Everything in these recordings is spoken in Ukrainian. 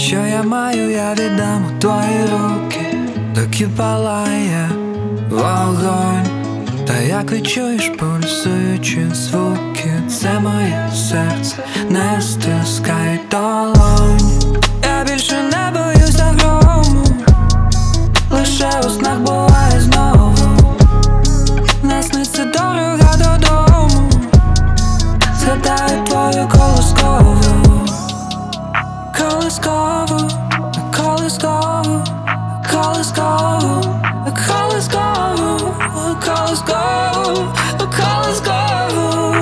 що я маю, я віддам у твої руки, доки палає вогонь. Та як відчуєш пульсуючі звуки, це моє серце, не стискай долонь. Я більше не боюся грому, лише у снах буває знову. Насниться дорога додому, згадаю твою колискову. Колискову, колискову, колискову, колискову, колискову, колискову.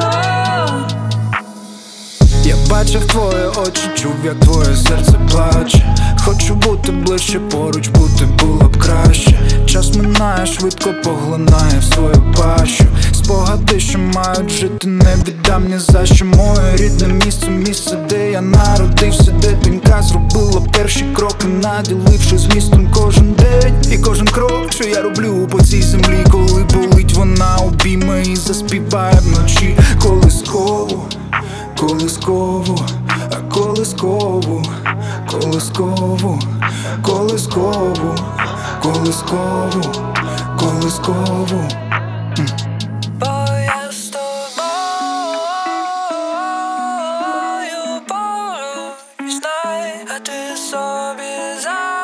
Я бачив твої очі, чув, як твоє серце плаче. Хочу бути ближче, поруч бути було б краще. Час минає, швидко поглинає в свою пащу. Спогади, що мають жити, не віддам ні за що. Моє рідне місце, місце, де я народився, де донька зробила перші кроки, наділивши змістом кожен день і кожен крок, що я роблю по цій землі. Коли болить, вона обійме і заспіває вночі колискову, колискову, колискову, колискову, колискову, колискову, колискову. Бо я з тобою поруч, знай, а ти собі за